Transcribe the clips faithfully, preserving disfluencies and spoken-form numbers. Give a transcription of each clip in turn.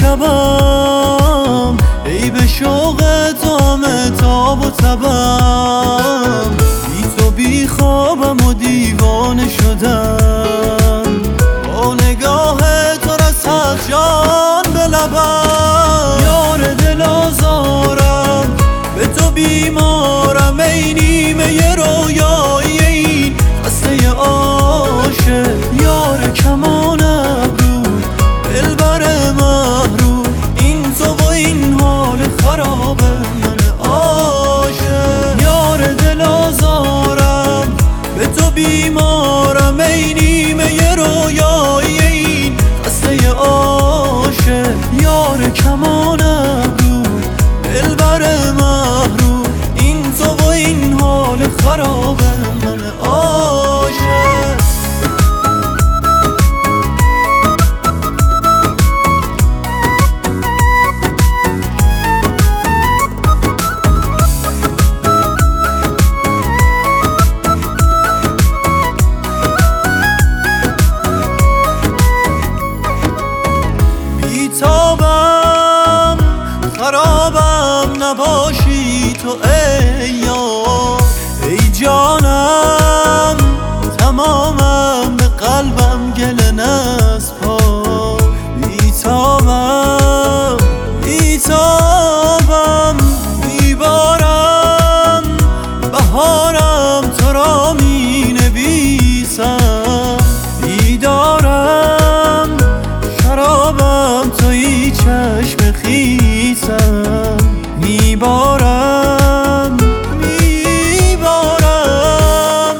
شبم، ای به شوق تام تاب و تبم، بی تو بی خوابم و دیوانه شدم، با نگاه تو رسد جان به لبم. یار دل آزارم، به تو بیمارم، ای نیمه رویایی این خسته عاشق. یار کمان ابرو، دلبر محروم، این تو و این حال خراب من عاشق. یار دل آزارم، به تو بیمارم، ای نیمه رویایی این خسته عاشق. یار کمان ابرو، دلبر محروم، این تو و این حال خراب من عاشق. بیتابم خرابم نباشی تو ای یار، ای جانم تمامم به قلبم گله نسپا. بیتابم بیتابم بیبارم، بهارم تو را می نویسم. بیدارم شرابم تویی چشم خیسم. میبارم میبارم،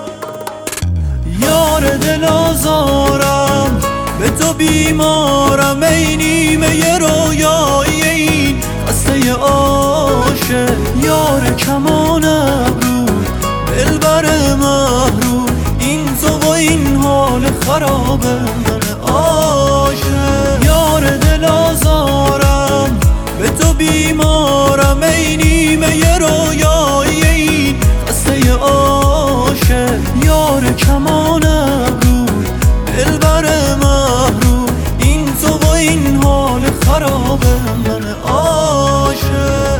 یار دل آزارم، به تو بیمارم، ای نیمه رویایی این خسته عاشق. یار کمان ابرو، دلبر محروم، این تو و این حال خراب من عاشق. یار دل آزارم، به تو بیمارم، ای نیمه رویایی این خسته عاشق. یار کمان ابرو، دلبر محروم، این تو و این حال خراب من عاشق.